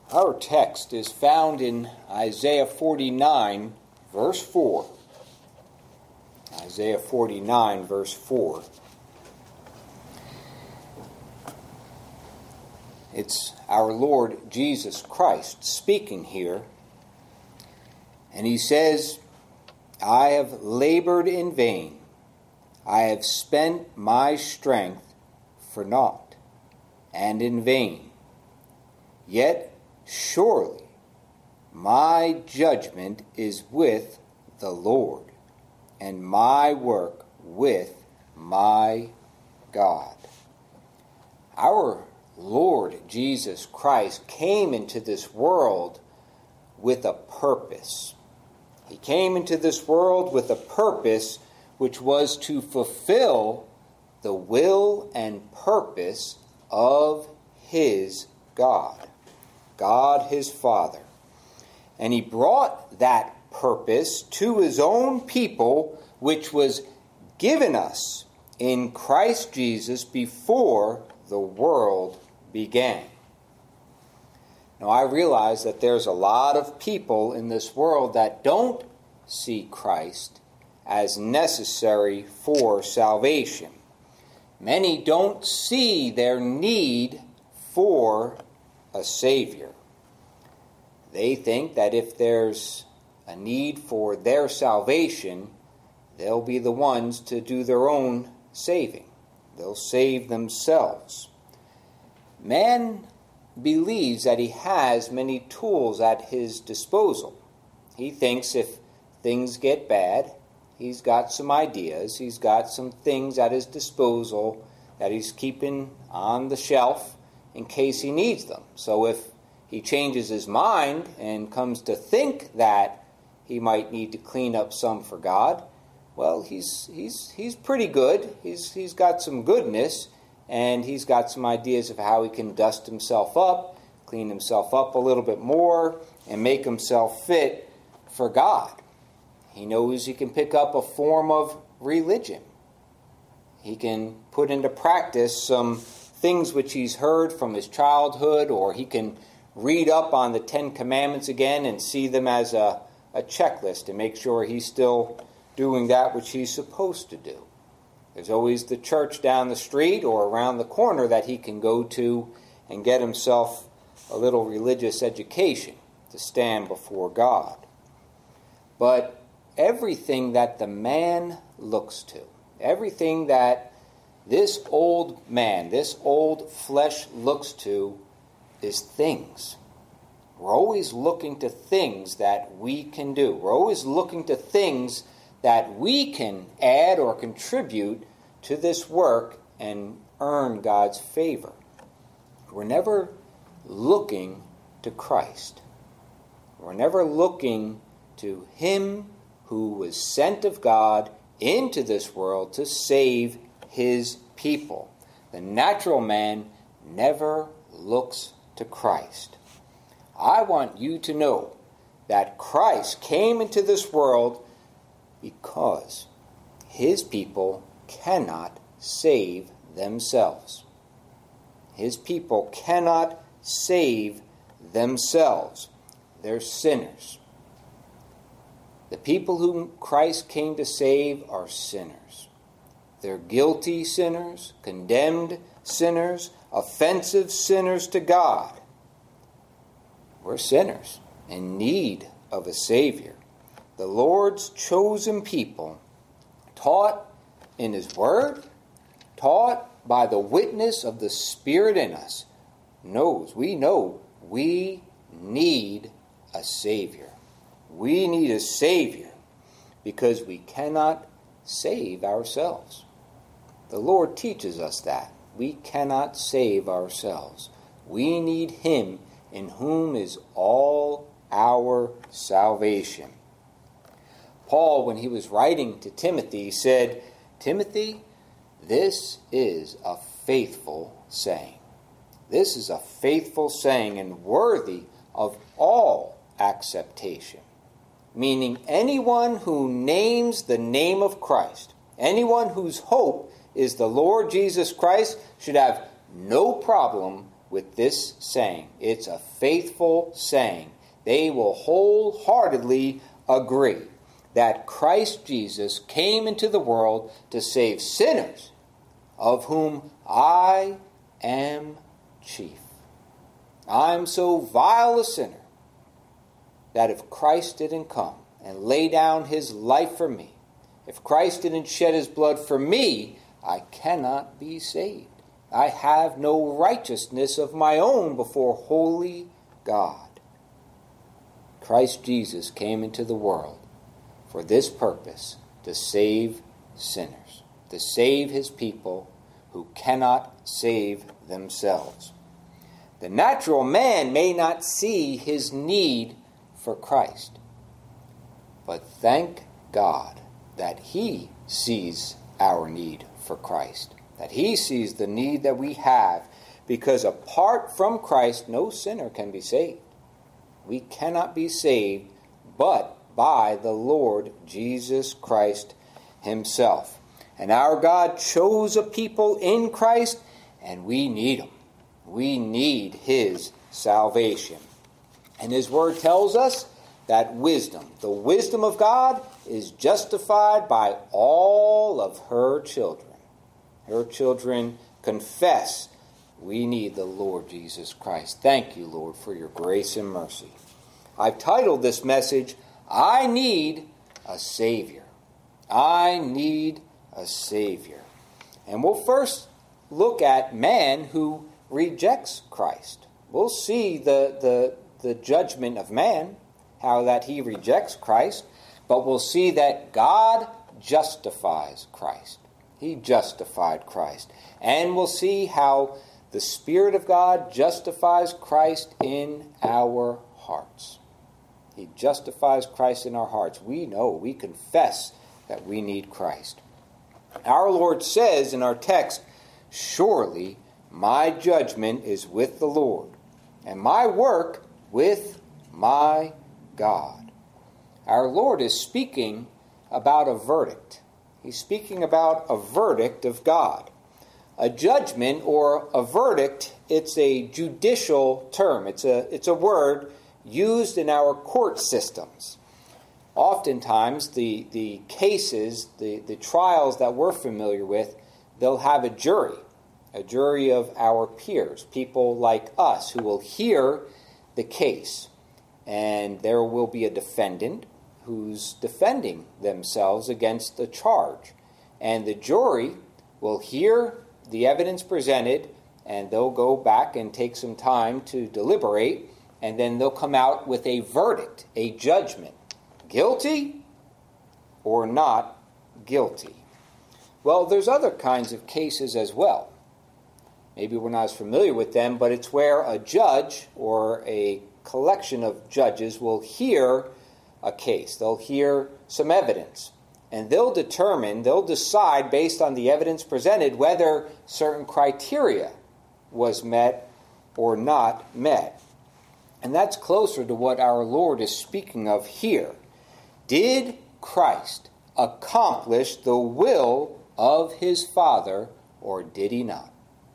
Our text is found in Isaiah 49, verse 4. Isaiah 49, verse 4. It's our Lord Jesus Christ speaking here. And he says, I have labored in vain. I have spent my strength for naught and in vain. Yet surely my judgment is with the Lord, and my work with my God. Our Lord Jesus Christ came into this world with a purpose. He came into this world with a purpose which was to fulfill the will and purpose of his God. God his Father. And he brought that purpose to his own people, which was given us in Christ Jesus before the world began. Now I realize that there's a lot of people in this world that don't see Christ as necessary for salvation. Many don't see their need for a Savior. They think that if there's a need for their salvation, they'll be the ones to do their own saving. They'll save themselves. Man believes that he has many tools at his disposal. He thinks if things get bad, he's got some ideas, he's got some things at his disposal that he's keeping on the shelf in case he needs them. So if he changes his mind and comes to think that he might need to clean up some for God, well, he's pretty good. He's got some goodness, and he's got some ideas of how he can dust himself up, clean himself up a little bit more, and make himself fit for God. He knows he can pick up a form of religion. He can put into practice some things which he's heard from his childhood, or he can read up on the 10 Commandments again and see them as a checklist to make sure he's still doing that which he's supposed to do. There's always the church down the street or around the corner that he can go to and get himself a little religious education to stand before God. But everything that the man looks to, everything that this old man, this old flesh looks to, is things. We're always looking to things that we can do. We're always looking to things that we can add or contribute to this work and earn God's favor. We're never looking to Christ. We're never looking to him who was sent of God into this world to save his people. The natural man never looks to Christ. I want you to know that Christ came into this world because his people cannot save themselves. His people cannot save themselves. They're sinners. The people whom Christ came to save are sinners. They're guilty sinners, condemned sinners, offensive sinners to God. We're sinners in need of a Savior. The Lord's chosen people, taught in his word, taught by the witness of the Spirit in us, we know we need a Savior. We need a Savior because we cannot save ourselves. The Lord teaches us that. We cannot save ourselves. We need him in whom is all our salvation. Paul, when he was writing to Timothy, said, Timothy, this is a faithful saying. This is a faithful saying and worthy of all acceptation. Meaning anyone who names the name of Christ, anyone whose hope is the Lord Jesus Christ, should have no problem with this saying. It's a faithful saying. They will wholeheartedly agree that Christ Jesus came into the world to save sinners, of whom I am chief. I'm so vile a sinner that if Christ didn't come and lay down his life for me, if Christ didn't shed his blood for me, I cannot be saved. I have no righteousness of my own before holy God. Christ Jesus came into the world for this purpose, to save sinners, to save his people who cannot save themselves. The natural man may not see his need for Christ, but thank God that he sees our need for Christ, that he sees the need that we have, because apart from Christ, no sinner can be saved. We cannot be saved but by the Lord Jesus Christ himself. And our God chose a people in Christ, and we need him. We need his salvation. And his word tells us that wisdom, the wisdom of God, is justified by all of her children. Her children confess we need the Lord Jesus Christ. Thank you, Lord, for your grace and mercy. I've titled this message, I Need a Savior. I need a Savior. And we'll first look at man who rejects Christ. We'll see the judgment of man, how that he rejects Christ, but we'll see that God justifies Christ. He justified Christ. And we'll see how the Spirit of God justifies Christ in our hearts. He justifies Christ in our hearts. We know, we confess that we need Christ. Our Lord says in our text, surely my judgment is with the Lord, and my work with my God. Our Lord is speaking about a verdict. He's speaking about a verdict of God. A judgment or a verdict, it's a judicial term. It's a word used in our court systems. Oftentimes, the cases, the trials that we're familiar with, they'll have a jury of our peers, people like us who will hear the case. And there will be a defendant who's defending themselves against a charge. And the jury will hear the evidence presented, and they'll go back and take some time to deliberate, and then they'll come out with a verdict, a judgment. Guilty or not guilty. Well, there's other kinds of cases as well. Maybe we're not as familiar with them, but it's where a judge or a collection of judges will hear a case. They'll hear some evidence, and they'll decide based on the evidence presented whether certain criteria was met or not met. And that's closer to what our Lord is speaking of here. Did Christ accomplish the will of his Father, or did he not?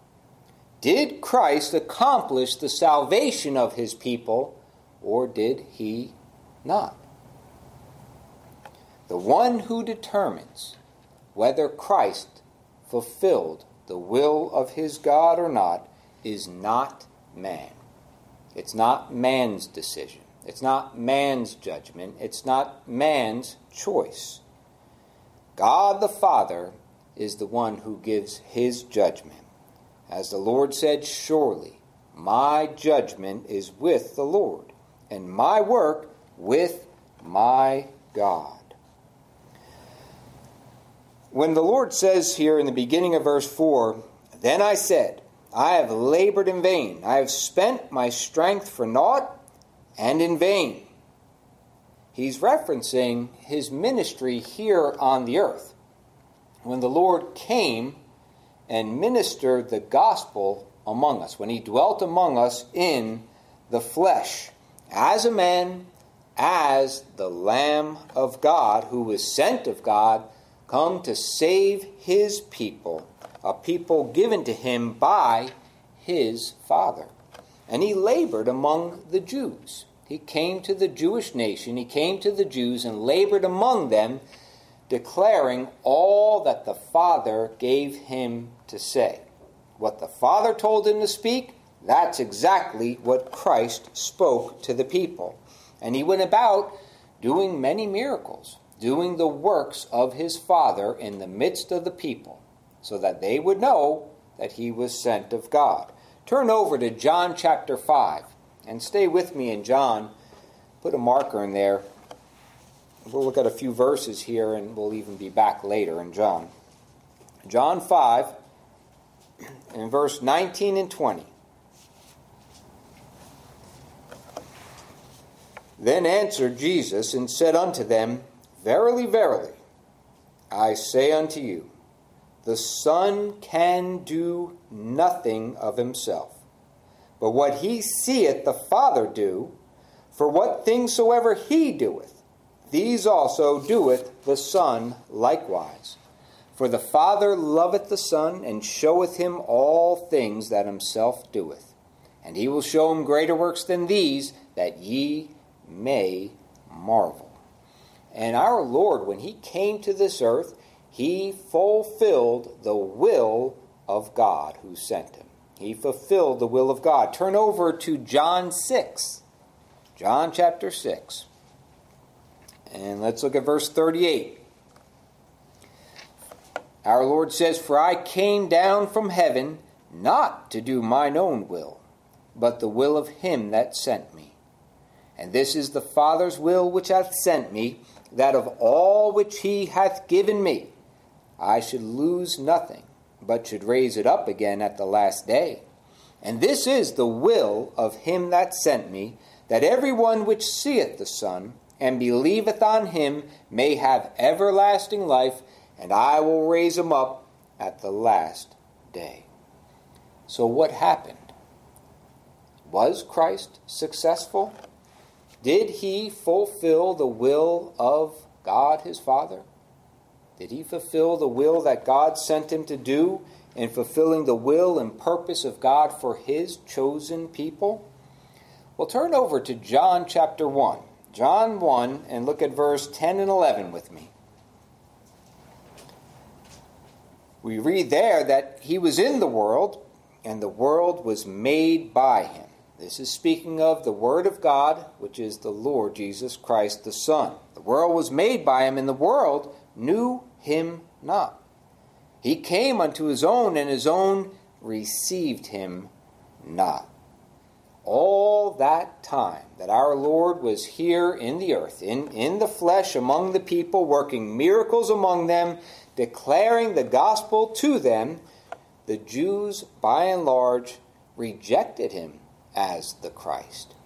Did Christ accomplish the salvation of his people, or did he not? The one who determines whether Christ fulfilled the will of his God or not is not man. It's not man's decision. It's not man's judgment. It's not man's choice. God the Father is the one who gives his judgment. As the Lord said, surely my judgment is with the Lord, and my work with my God. When the Lord says here in the beginning of verse 4, then I said, I have labored in vain. I have spent my strength for naught and in vain. He's referencing his ministry here on the earth. When the Lord came and ministered the gospel among us, when he dwelt among us in the flesh, as a man, as the Lamb of God, who was sent of God, come to save his people, a people given to him by his Father. and he labored among the Jews. He came to the Jewish nation, he came to the Jews and labored among them, declaring all that the Father gave him to say. What the Father told him to speak, that's exactly what Christ spoke to the people. And he went about doing many miracles, doing the works of his Father in the midst of the people, so that they would know that he was sent of God. Turn over to John chapter 5, and stay with me in John. Put a marker in there. We'll look at a few verses here, and we'll even be back later in John. John 5, in verse 19 and 20. Then answered Jesus and said unto them, Verily, verily, I say unto you, the Son can do nothing of himself, but what he seeth the Father do, for what things soever he doeth, these also doeth the Son likewise. For the Father loveth the Son, and showeth him all things that himself doeth. And he will show him greater works than these, that ye may marvel. And our Lord, when he came to this earth, he fulfilled the will of God who sent him. He fulfilled the will of God. Turn over to John 6. John chapter 6. And let's look at verse 38. Our Lord says, For I came down from heaven not to do mine own will, but the will of him that sent me. And this is the Father's will which hath sent me, that of all which he hath given me, I should lose nothing, but should raise it up again at the last day. And this is the will of him that sent me, that every one which seeth the Son, and believeth on him, may have everlasting life, and I will raise him up at the last day. So what happened? Was Christ successful? Did he fulfill the will of God his Father? Did he fulfill the will that God sent him to do in fulfilling the will and purpose of God for his chosen people? Well, turn over to John chapter 1. John 1, and look at verse 10 and 11 with me. We read there that he was in the world, and the world was made by him. This is speaking of the Word of God, which is the Lord Jesus Christ the Son. The world was made by him, and the world knew him not. He came unto his own, and his own received him not. All that time that our Lord was here in the earth, in the flesh among the people, working miracles among them, declaring the gospel to them, the Jews, by and large, rejected him as the Christ.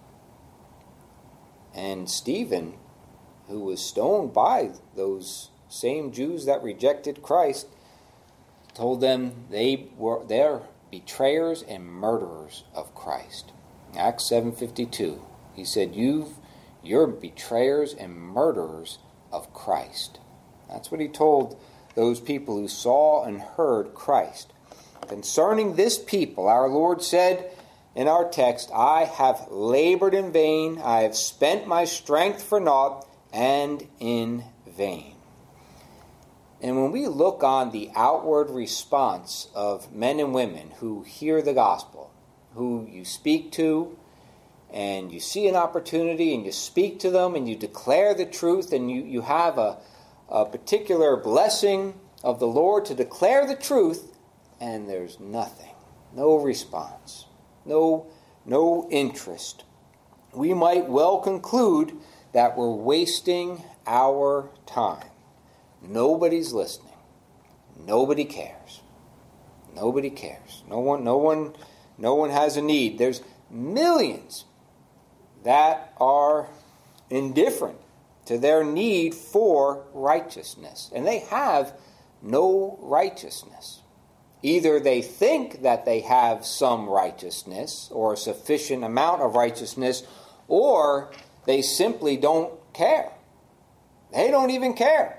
And Stephen, who was stoned by those same Jews that rejected Christ, told them they're betrayers and murderers of Christ. Acts 7:52. He said, you're betrayers and murderers of Christ. That's what he told those people who saw and heard Christ. Concerning this people, our Lord said in our text, I have labored in vain, I have spent my strength for naught, and in vain. And when we look on the outward response of men and women who hear the gospel, who you speak to, and you see an opportunity, and you speak to them, and you declare the truth, and you have a particular blessing of the Lord to declare the truth, and there's nothing, no response, no interest. We might well conclude that we're wasting our time. Nobody's listening. Nobody cares. Nobody cares. No one has a need. There's millions that are indifferent to their need for righteousness, and they have no righteousness. Either they think that they have some righteousness or a sufficient amount of righteousness, or they simply don't care. They don't even care.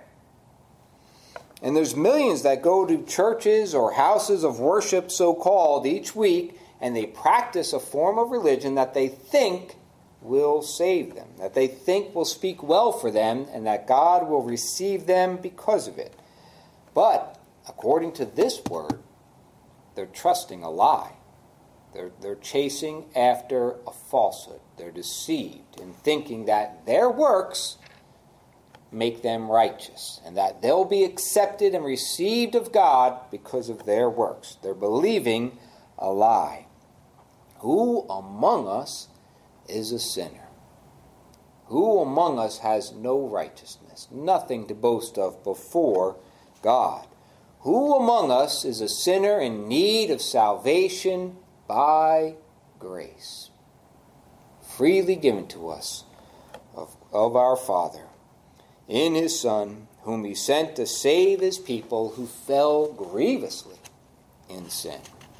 And there's millions that go to churches or houses of worship, so-called, each week, and they practice a form of religion that they think will save them, that they think will speak well for them, and that God will receive them because of it. But according to this word, they're trusting a lie. They're chasing after a falsehood. They're deceived in thinking that their works make them righteous and that they'll be accepted and received of God because of their works. They're believing a lie. Who among us is a sinner? Who among us has no righteousness, nothing to boast of before God? Who among us is a sinner in need of salvation by grace, freely given to us of our Father, in his Son, whom he sent to save his people who fell grievously in sin?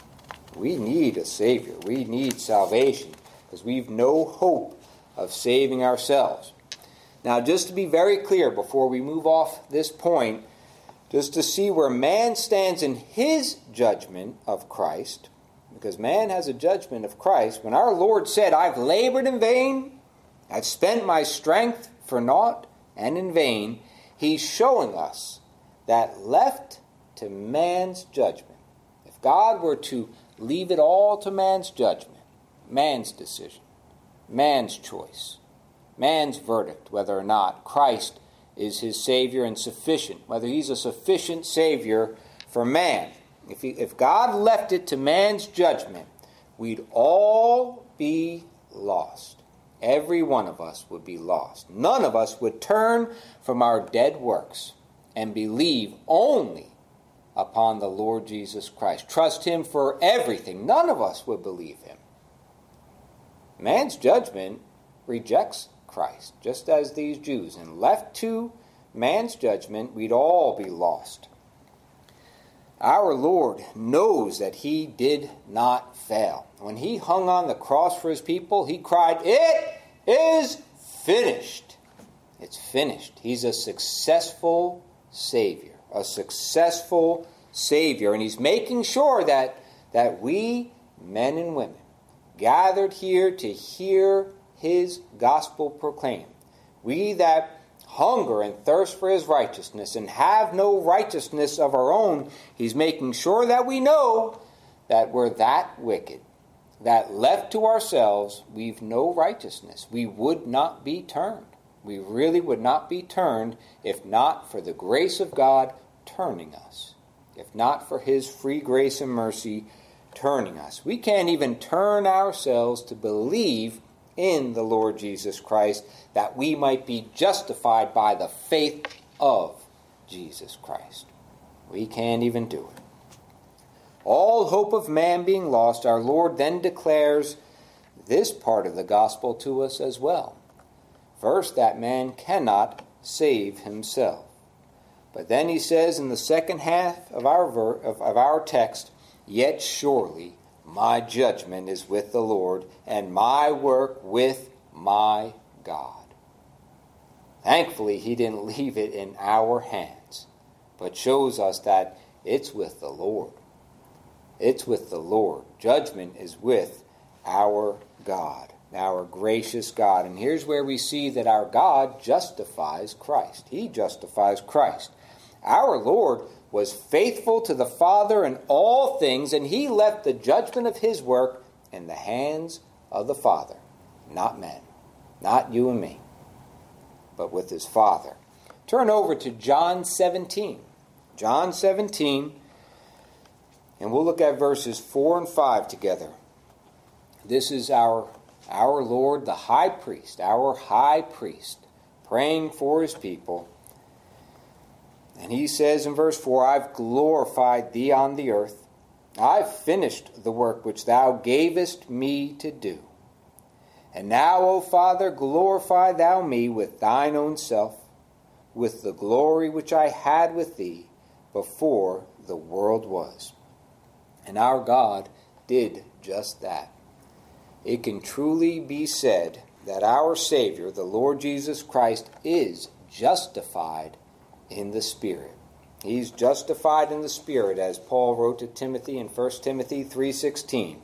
We need a Savior. We need salvation because we've no hope of saving ourselves. Now, just to be very clear before we move off this point, just to see where man stands in his judgment of Christ, because man has a judgment of Christ. When our Lord said, I've labored in vain, I've spent my strength for naught and in vain, he's showing us that left to man's judgment, if God were to leave it all to man's judgment, man's decision, man's choice, man's verdict, whether or not Christ is his Savior and sufficient, whether he's a sufficient Savior for man. If God left it to man's judgment, we'd all be lost. Every one of us would be lost. None of us would turn from our dead works and believe only upon the Lord Jesus Christ. Trust him for everything. None of us would believe him. Man's judgment rejects Christ, just as these Jews. And left to man's judgment, we'd all be lost. Our Lord knows that he did not fail. When he hung on the cross for his people, he cried, "It is finished." It's finished. He's a successful Savior. A successful Savior. And he's making sure that we, men and women, gathered here to hear his gospel proclaimed, we that hunger and thirst for his righteousness and have no righteousness of our own, he's making sure that we know that we're that wicked, that left to ourselves, we've no righteousness. We would not be turned. We really would not be turned if not for the grace of God turning us, if not for his free grace and mercy turning us. We can't even turn ourselves to believe in the Lord Jesus Christ, that we might be justified by the faith of Jesus Christ. We can't even do it. All hope of man being lost, our Lord then declares this part of the gospel to us as well. First, that man cannot save himself. But then he says in the second half of our text, "Yet surely my judgment is with the Lord, and my work with my God." Thankfully, he didn't leave it in our hands, but shows us that it's with the Lord. It's with the Lord. Judgment is with our God, our gracious God. And here's where we see that our God justifies Christ. He justifies Christ. Our Lord was faithful to the Father in all things, and he left the judgment of his work in the hands of the Father, not men, not you and me, but with his Father. Turn over to John 17. John 17, and we'll look at verses 4 and 5 together. This is our Lord, the high priest, our high priest, praying for his people. And he says in verse 4, "I've glorified thee on the earth. I've finished the work which thou gavest me to do. And now, O Father, glorify thou me with thine own self, with the glory which I had with thee before the world was." And our God did just that. It can truly be said that our Savior, the Lord Jesus Christ, is justified in the Spirit. He's justified in the Spirit, as Paul wrote to Timothy in 1 Timothy 3:16.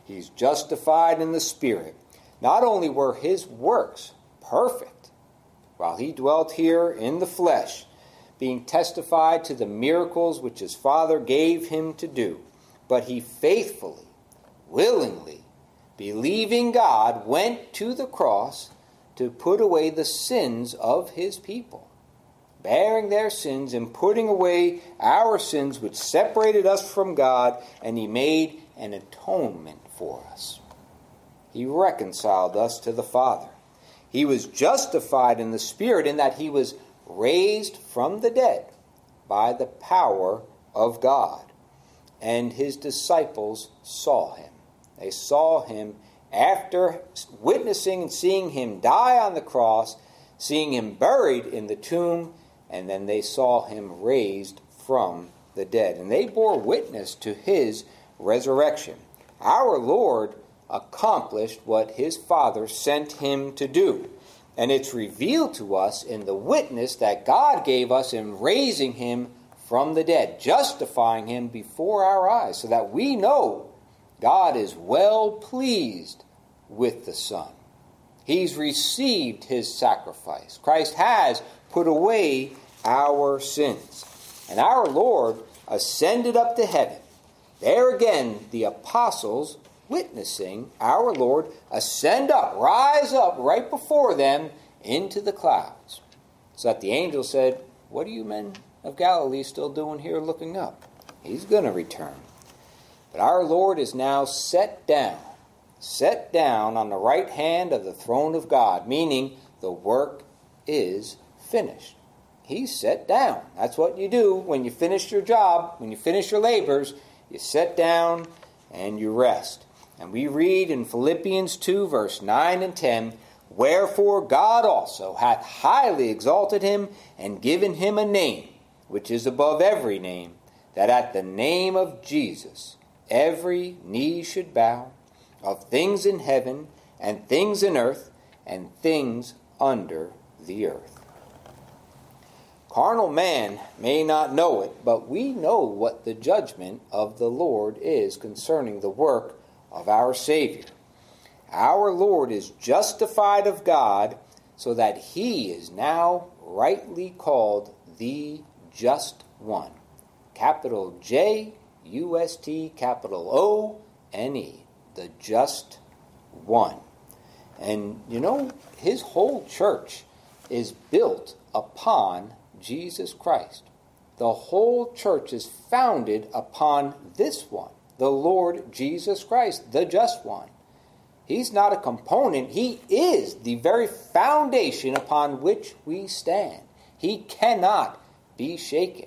He's justified in the Spirit. Not only were his works perfect while he dwelt here in the flesh, being testified to the miracles which his Father gave him to do, but he faithfully, willingly, believing God, went to the cross to put away the sins of his people, bearing their sins and putting away our sins which separated us from God, and he made an atonement for us. He reconciled us to the Father. He was justified in the Spirit in that he was raised from the dead by the power of God. And his disciples saw him. They saw him after witnessing and seeing him die on the cross, seeing him buried in the tomb, and then they saw him raised from the dead. And they bore witness to his resurrection. Our Lord accomplished what his Father sent him to do. And it's revealed to us in the witness that God gave us in raising him from the dead, justifying him before our eyes, so that we know God is well pleased with the Son. He's received his sacrifice. Christ has put away our sins. And our Lord ascended up to heaven. There again, the apostles witnessing our Lord ascend up, rise up right before them into the clouds. So that the angel said, "What are you men of Galilee still doing here looking up? He's going to return." But our Lord is now set down on the right hand of the throne of God, meaning the work is finished. He's set down. That's what you do when you finish your job, when you finish your labors, you sit down and you rest. And we read in Philippians 2, verse 9 and 10, "Wherefore God also hath highly exalted him, and given him a name, which is above every name, that at the name of Jesus every knee should bow, of things in heaven, and things in earth, and things under the earth." Carnal man may not know it, but we know what the judgment of the Lord is concerning the work of our Savior. Our Lord is justified of God, so that he is now rightly called the Just One. Capital J, U-S-T, capital O-N-E. The Just One. And you know, his whole church is built upon Jesus Christ. The whole church is founded upon this one, the Lord Jesus Christ, the Just One. He's not a component. He is the very foundation upon which we stand. He cannot be shaken.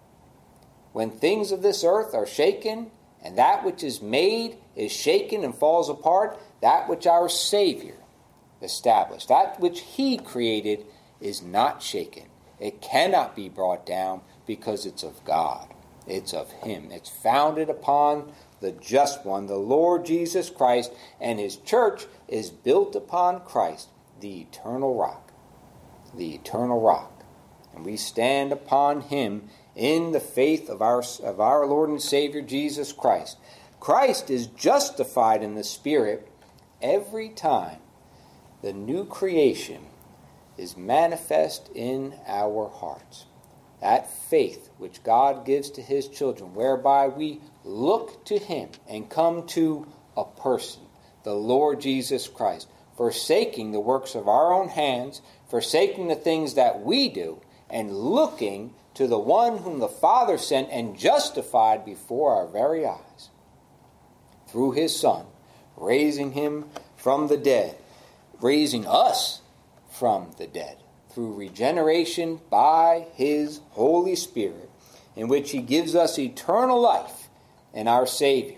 When things of this earth are shaken, and that which is made is shaken and falls apart, that which our Savior established, that which he created, is not shaken. It cannot be brought down because it's of God. It's of him. It's founded upon the Just One, the Lord Jesus Christ, and his church is built upon Christ, the eternal rock. The eternal rock. And we stand upon him in the faith of our Lord and Savior Jesus Christ. Christ is justified in the Spirit every time the new creation is manifest in our hearts. That faith which God gives to his children, whereby we look to him and come to a person, the Lord Jesus Christ, forsaking the works of our own hands, forsaking the things that we do, and looking to the one whom the Father sent and justified before our very eyes, through his Son, raising him from the dead, raising us from the dead, through regeneration by his Holy Spirit, in which he gives us eternal life in our Savior.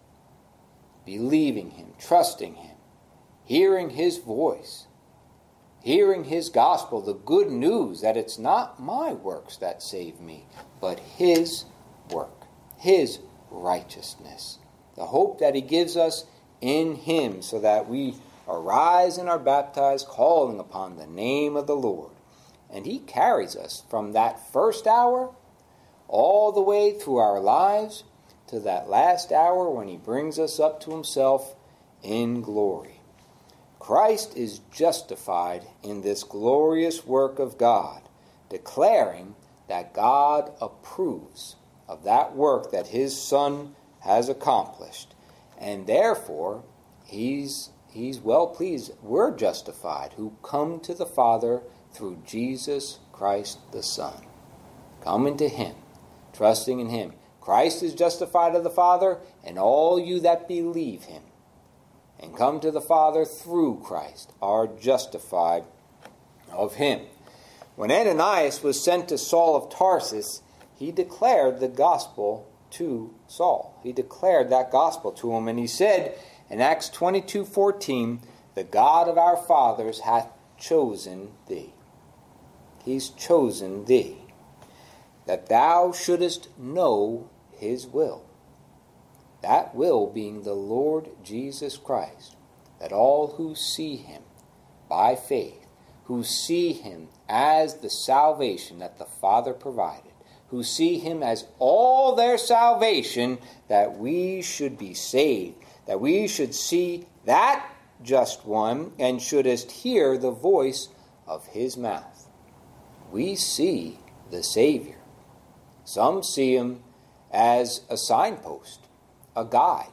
Believing him, trusting him, hearing his voice, hearing his gospel, the good news that it's not my works that save me, but his work, his righteousness. The hope that he gives us in him, so that we arise and are baptized, calling upon the name of the Lord. And he carries us from that first hour all the way through our lives to that last hour when he brings us up to himself in glory. Christ is justified in this glorious work of God, declaring that God approves of that work that his Son has accomplished, and therefore he's well pleased. We're justified who come to the Father through Jesus Christ the Son. Coming to him, trusting in him. Christ is justified of the Father, and all you that believe him and come to the Father through Christ are justified of him. When Ananias was sent to Saul of Tarsus, he declared the gospel to Saul. He declared that gospel to him, and he said in Acts 22:14, "The God of our fathers hath chosen thee." He's chosen thee, that thou shouldest know his will. That will being the Lord Jesus Christ, that all who see him by faith, who see him as the salvation that the Father provided, who see him as all their salvation, that we should be saved, that we should see that just one and shouldest hear the voice of his mouth. We see the Savior. Some see him as a signpost, a guide.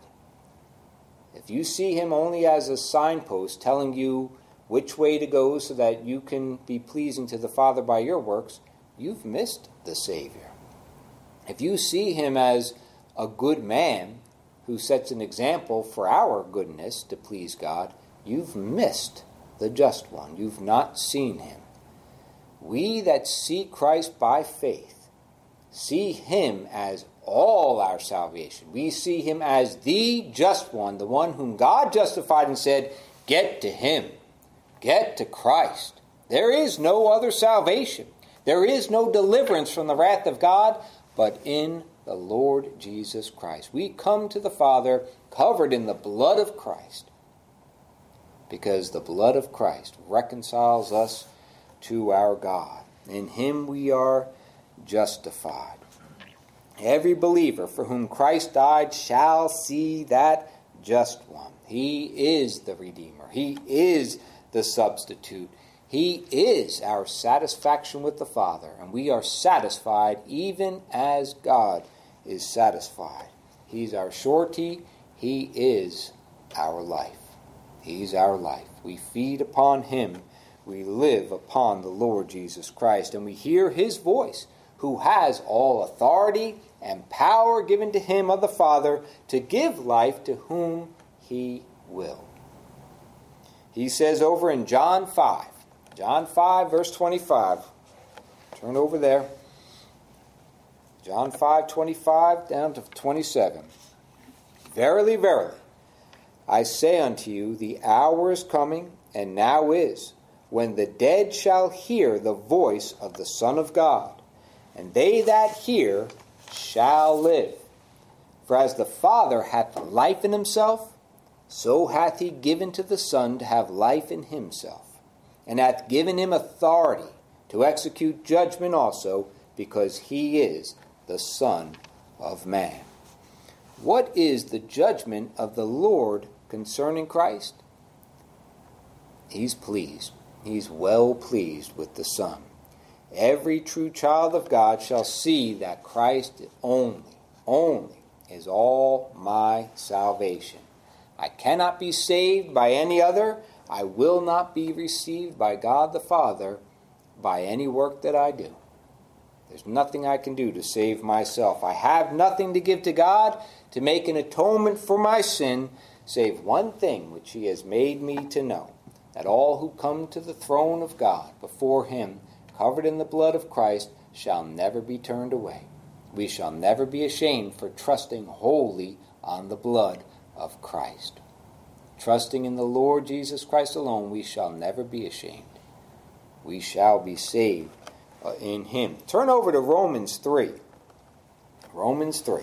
If you see him only as a signpost telling you which way to go so that you can be pleasing to the Father by your works, you've missed the Savior. If you see him as a good man who sets an example for our goodness to please God, you've missed the just one. You've not seen him. We that see Christ by faith see him as all our salvation. We see him as the just one, the one whom God justified and said, get to him. Get to Christ. There is no other salvation. There is no deliverance from the wrath of God but in the Lord Jesus Christ. We come to the Father covered in the blood of Christ, because the blood of Christ reconciles us to our God. In him we are justified. Every believer for whom Christ died shall see that just one. He is the Redeemer. He is the substitute. He is our satisfaction with the Father, and we are satisfied even as God is satisfied. He's our surety. He is our life. He's our life. We feed upon him. We live upon the Lord Jesus Christ, and we hear his voice, who has all authority and power given to him of the Father to give life to whom he will. He says over in John 5, verse 25. Turn over there. John 5:25 down to 27. Verily, verily, I say unto you, the hour is coming, and now is, when the dead shall hear the voice of the Son of God, and they that hear shall live. For as the Father hath life in himself, so hath he given to the Son to have life in himself, and hath given him authority to execute judgment also, because he is the Son of Man. What is the judgment of the Lord concerning Christ? He's pleased. He's well pleased with the Son. Every true child of God shall see that Christ only is all my salvation. I cannot be saved by any other. I will not be received by God the Father by any work that I do. There's nothing I can do to save myself. I have nothing to give to God to make an atonement for my sin, save one thing which he has made me to know, that all who come to the throne of God before him, covered in the blood of Christ, shall never be turned away. We shall never be ashamed for trusting wholly on the blood of Christ. Trusting in the Lord Jesus Christ alone, we shall never be ashamed. We shall be saved in him. Turn over to Romans 3. Romans 3.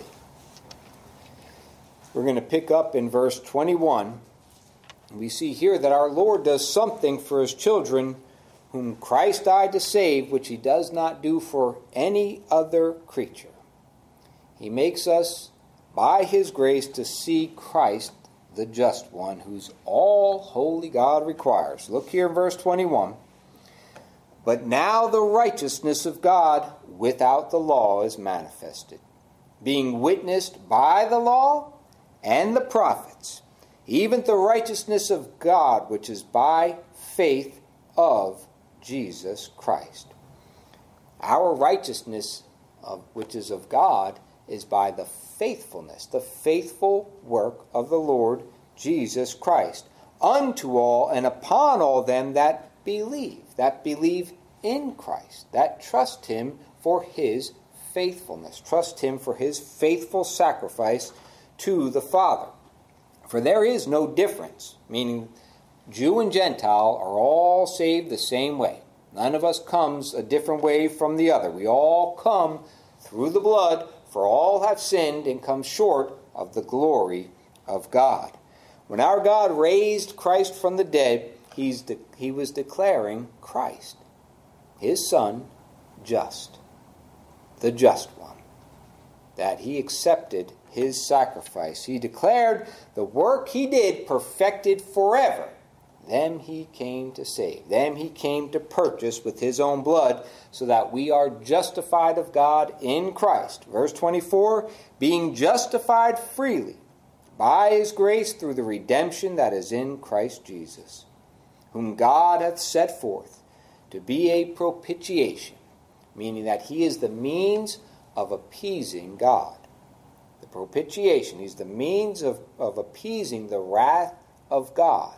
We're going to pick up in verse 21. We see here that our Lord does something for his children whom Christ died to save, which he does not do for any other creature. He makes us by his grace to see Christ, the just one, who's all holy God requires. Look here in verse 21. But now the righteousness of God without the law is manifested, being witnessed by the law and the prophets, even the righteousness of God, which is by faith of Jesus Christ. Our righteousness, which is of God, is by the faithfulness, the faithful work of the Lord Jesus Christ, unto all and upon all them that believe in Christ, that trust him for his faithfulness, trust him for his faithful sacrifice to the Father. For there is no difference, meaning Jew and Gentile are all saved the same way. None of us comes a different way from the other. We all come through the blood, for all have sinned and come short of the glory of God. When our God raised Christ from the dead, he was declaring Christ, his Son, just, the just one, that he accepted his sacrifice. He declared the work he did perfected forever. Them he came to save. Them he came to purchase with his own blood, so that we are justified of God in Christ. Verse 24, being justified freely by his grace through the redemption that is in Christ Jesus, whom God hath set forth to be a propitiation, meaning that he is the means of appeasing God. The propitiation, he's the means of appeasing the wrath of God,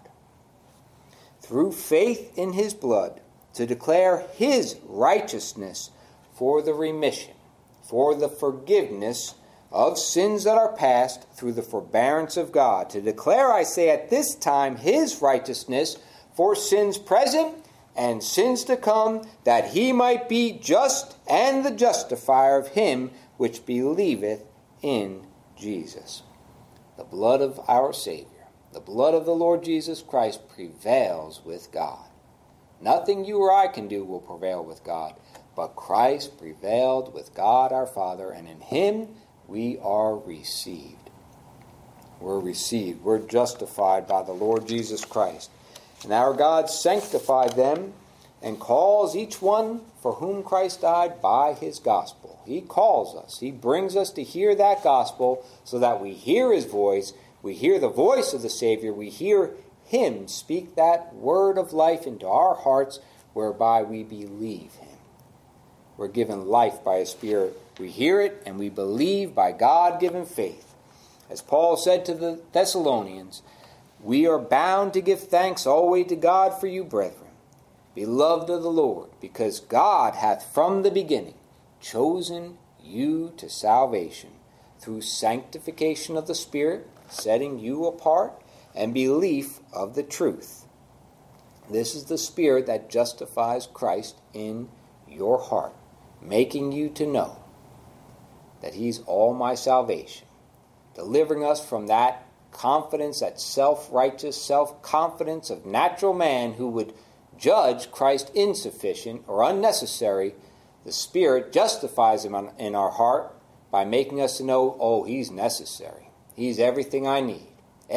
through faith in his blood, to declare his righteousness for the remission, for the forgiveness of sins that are past through the forbearance of God. To declare, I say, at this time his righteousness for sins present and sins to come, that he might be just and the justifier of him which believeth in Jesus. The blood of our Savior, the blood of the Lord Jesus Christ, prevails with God. Nothing you or I can do will prevail with God, but Christ prevailed with God our Father, and in him we are received. We're received. We're justified by the Lord Jesus Christ. And our God sanctified them and calls each one for whom Christ died by his gospel. He calls us. He brings us to hear that gospel so that we hear his voice. We hear the voice of the Savior. We hear him speak that word of life into our hearts, whereby we believe him. We're given life by his Spirit. We hear it and we believe by God-given faith. As Paul said to the Thessalonians, we are bound to give thanks always to God for you, brethren, beloved of the Lord, because God hath from the beginning chosen you to salvation through sanctification of the Spirit, setting you apart, and belief of the truth. This is the Spirit that justifies Christ in your heart, making you to know that he's all my salvation, delivering us from that confidence, that self-righteous self-confidence of natural man who would judge Christ insufficient or unnecessary. The Spirit justifies him in our heart by making us to know, oh, he's necessary. He's everything I need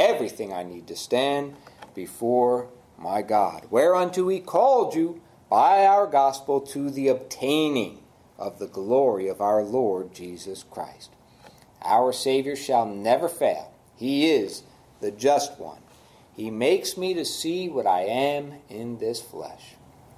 to stand before my God, whereunto he called you by our gospel to the obtaining of the glory of our Lord Jesus Christ. Our Savior shall never fail. He is the just one. He makes me to see what I am in this flesh.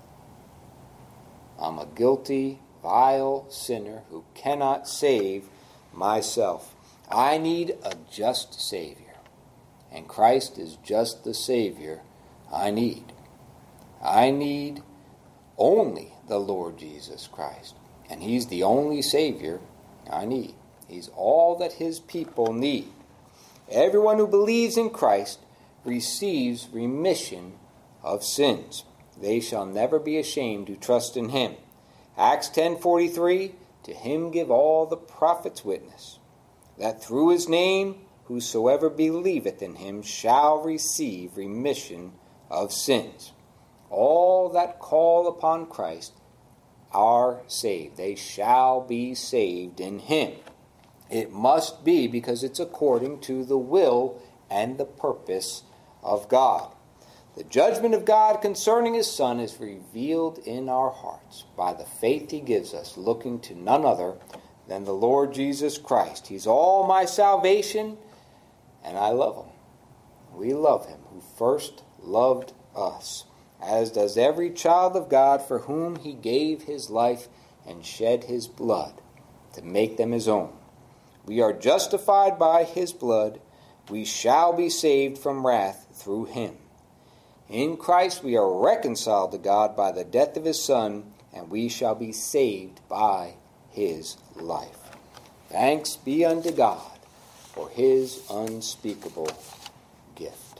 I'm a guilty, vile sinner who cannot save myself. I need a just Savior, and Christ is just the Savior I need. I need only the Lord Jesus Christ, and he's the only Savior I need. He's all that his people need. Everyone who believes in Christ receives remission of sins. They shall never be ashamed who trust in him. Acts 10:43, to him give all the prophets witness, that through his name whosoever believeth in him shall receive remission of sins. All that call upon Christ are saved. They shall be saved in him. It must be because it's according to the will and the purpose of God. The judgment of God concerning his Son is revealed in our hearts by the faith he gives us, looking to none other than the Lord Jesus Christ. He's all my salvation, and I love him. We love him who first loved us, as does every child of God for whom he gave his life and shed his blood to make them his own. We are justified by his blood. We shall be saved from wrath through him. In Christ we are reconciled to God by the death of his Son, and we shall be saved by his life. Thanks be unto God for his unspeakable gift.